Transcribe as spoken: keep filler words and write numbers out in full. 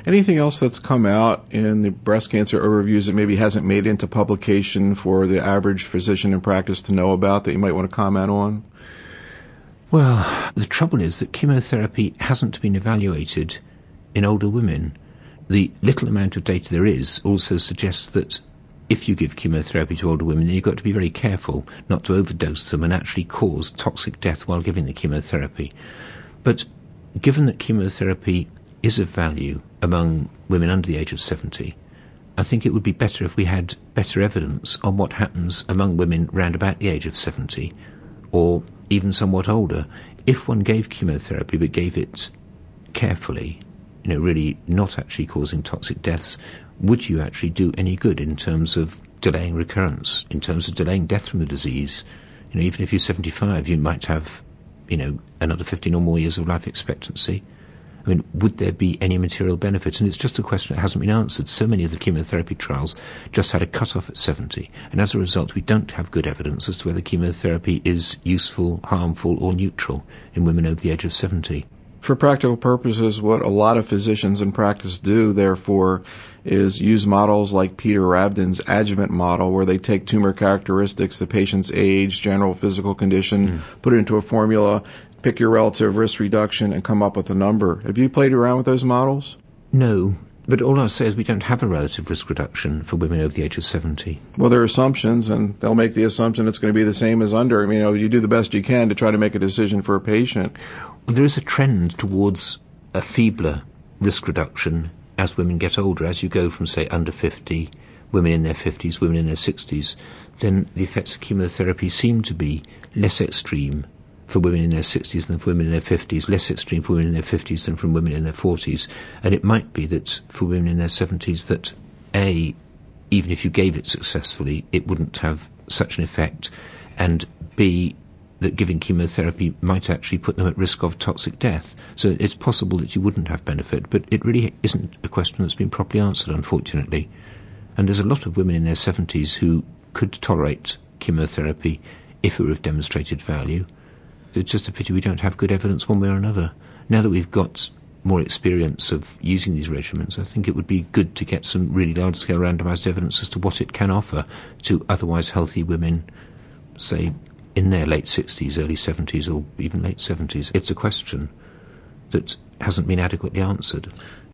Anything else that's come out in the breast cancer overviews that maybe hasn't made it into publication for the average physician in practice to know about that you might want to comment on? Well, the trouble is that chemotherapy hasn't been evaluated in older women. The little amount of data there is also suggests that if you give chemotherapy to older women, then you've got to be very careful not to overdose them and actually cause toxic death while giving the chemotherapy. But given that chemotherapy is of value among women under the age of seventy, I think it would be better if we had better evidence on what happens among women round about the age of seventy, or even somewhat older. If one gave chemotherapy but gave it carefully, you know, really not actually causing toxic deaths, would you actually do any good in terms of delaying recurrence, in terms of delaying death from the disease? You know, even if you're seventy-five, you might have, you know, another fifteen or more years of life expectancy. I mean, would there be any material benefit? And it's just a question that hasn't been answered. So many of the chemotherapy trials just had a cut-off at seventy, and as a result we don't have good evidence as to whether chemotherapy is useful, harmful or neutral in women over the age of seventy. For practical purposes, what a lot of physicians in practice do, therefore, is use models like Peter Rabden's adjuvant model, where they take tumor characteristics, the patient's age, general physical condition, mm. put it into a formula, pick your relative risk reduction, and come up with a number. Have you played around with those models? No, but all I'll say is we don't have a relative risk reduction for women over the age of seventy. Well, they're assumptions, and they'll make the assumption it's going to be the same as under. I mean, you know, you do the best you can to try to make a decision for a patient. Well, there is a trend towards a feebler risk reduction as women get older. As you go from, say, under fifty, women in their fifties, women in their sixties, then the effects of chemotherapy seem to be less extreme for women in their sixties than for women in their fifties, less extreme for women in their fifties than for women in their forties. And it might be that for women in their seventies that, A, even if you gave it successfully, it wouldn't have such an effect, and B, that giving chemotherapy might actually put them at risk of toxic death. So it's possible that you wouldn't have benefit, but it really isn't a question that's been properly answered, unfortunately. And there's a lot of women in their seventies who could tolerate chemotherapy if it were of demonstrated value. It's just a pity we don't have good evidence one way or another. Now that we've got more experience of using these regimens, I think it would be good to get some really large-scale randomised evidence as to what it can offer to otherwise healthy women, say, in their late sixties, early seventies, or even late seventies. It's a question that hasn't been adequately answered.